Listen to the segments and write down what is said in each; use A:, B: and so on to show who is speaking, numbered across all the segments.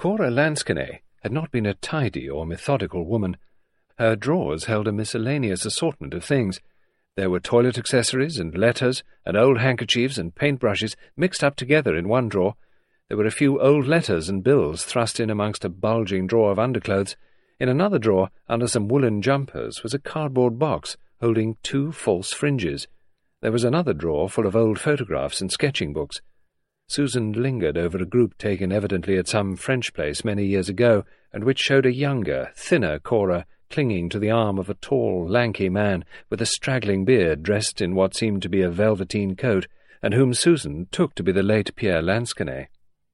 A: Cora Lansquenet had not been a tidy or methodical woman. Her drawers held a miscellaneous assortment of things. There were toilet accessories and letters and old handkerchiefs and paintbrushes mixed up together in one drawer. There were a few old letters and bills thrust in amongst a bulging drawer of underclothes. In another drawer, under some woolen jumpers, was a cardboard box holding 2 false fringes. There was another drawer full of old photographs and sketching books. Susan lingered over a group taken evidently at some French place many years ago, and which showed a younger, thinner Cora clinging to the arm of a tall, lanky man with a straggling beard dressed in what seemed to be a velveteen coat, and whom Susan took to be the late Pierre Lansquenet.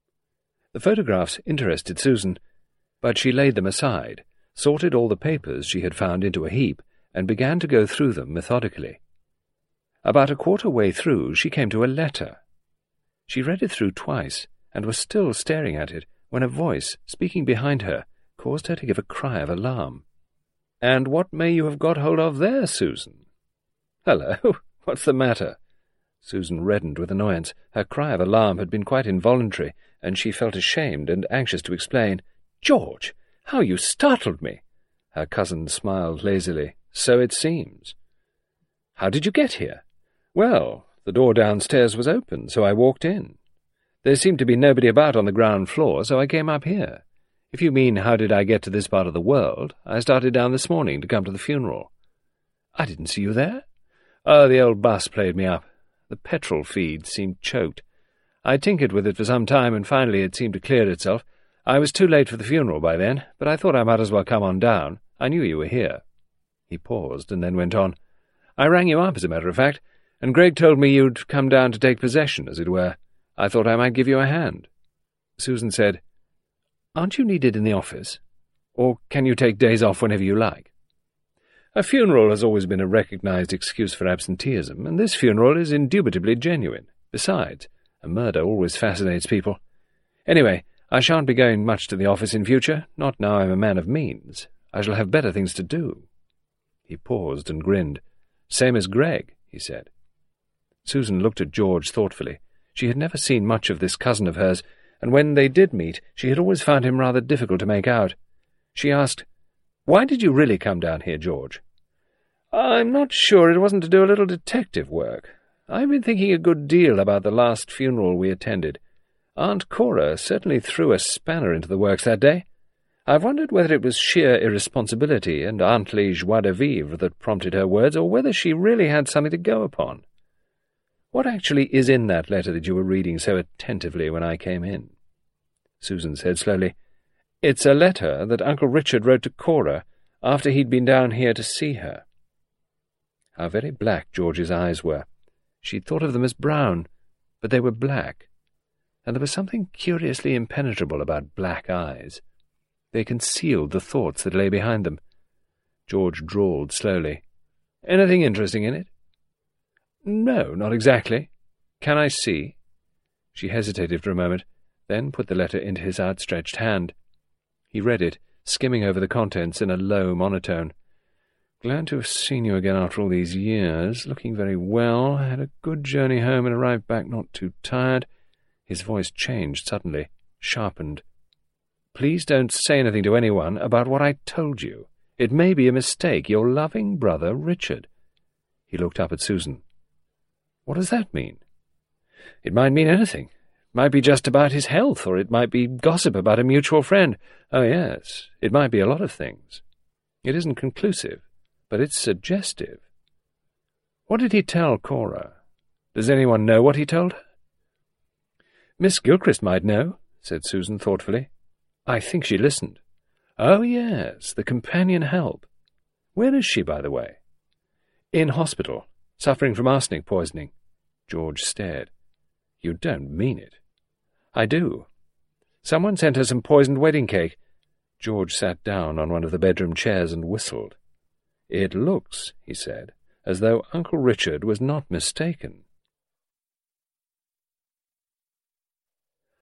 A: The photographs interested Susan, but she laid them aside, sorted all the papers she had found into a heap, and began to go through them methodically. About a quarter way through she came to a letter. She read it through twice, and was still staring at it, when a voice, speaking behind her, caused her to give a cry of alarm. "And what may you have got hold of there, Susan?" "Hello, what's the matter?" Susan reddened with annoyance. Her cry of alarm had been quite involuntary, and she felt ashamed and anxious to explain. "George, how you startled me!" Her cousin smiled lazily. "So it seems." "How did you get here?" "Well, the door downstairs was open, so I walked in. There seemed to be nobody about on the ground floor, so I came up here. If you mean how did I get to this part of the world, I started down this morning to come to the funeral." "I didn't see you there." "Oh, the old bus played me up. The petrol feed seemed choked. I tinkered with it for some time, and finally it seemed to clear itself. I was too late for the funeral by then, but I thought I might as well come on down. I knew you were here." He paused, and then went on. "I rang you up, as a matter of fact, and Greg told me you'd come down to take possession, as it were. I thought I might give you a hand." Susan said, "Aren't you needed in the office? Or can you take days off whenever you like?" "A funeral has always been a recognized excuse for absenteeism, and this funeral is indubitably genuine. Besides, a murder always fascinates people. Anyway, I shan't be going much to the office in future, not now I'm a man of means. I shall have better things to do." He paused and grinned. "Same as Greg," he said. Susan looked at George thoughtfully. She had never seen much of this cousin of hers, and when they did meet, she had always found him rather difficult to make out. She asked, "Why did you really come down here, George?" "I'm not sure it wasn't to do a little detective work. I've been thinking a good deal about the last funeral we attended. Aunt Cora certainly threw a spanner into the works that day. I've wondered whether it was sheer irresponsibility and auntly joie de vivre that prompted her words, or whether she really had something to go upon. What actually is in that letter that you were reading so attentively when I came in?" Susan said slowly, "It's a letter that Uncle Richard wrote to Cora after he'd been down here to see her." How very black George's eyes were. She'd thought of them as brown, but they were black, and there was something curiously impenetrable about black eyes. They concealed the thoughts that lay behind them. George drawled slowly. "Anything interesting in it?" "No, not exactly. Can I see?" She hesitated for a moment, then put the letter into his outstretched hand. He read it, skimming over the contents in a low monotone. "Glad to have seen you again after all these years. Looking very well. Had a good journey home and arrived back not too tired." His voice changed suddenly, sharpened. "Please don't say anything to anyone about what I told you. It may be a mistake. Your loving brother, Richard." He looked up at Susan. "What does that mean?" "It might mean anything. It might be just about his health, or it might be gossip about a mutual friend. Oh, yes, it might be a lot of things. It isn't conclusive, but it's suggestive." "What did he tell Cora? Does anyone know what he told her?" "Miss Gilchrist might know," said Susan thoughtfully. "I think she listened." "Oh, yes, the companion help. Where is she, by the way?" "In hospital, suffering from arsenic poisoning." George stared. "You don't mean it." "I do. Someone sent her some poisoned wedding cake." George sat down on one of the bedroom chairs and whistled. "It looks," he said, "as though Uncle Richard was not mistaken.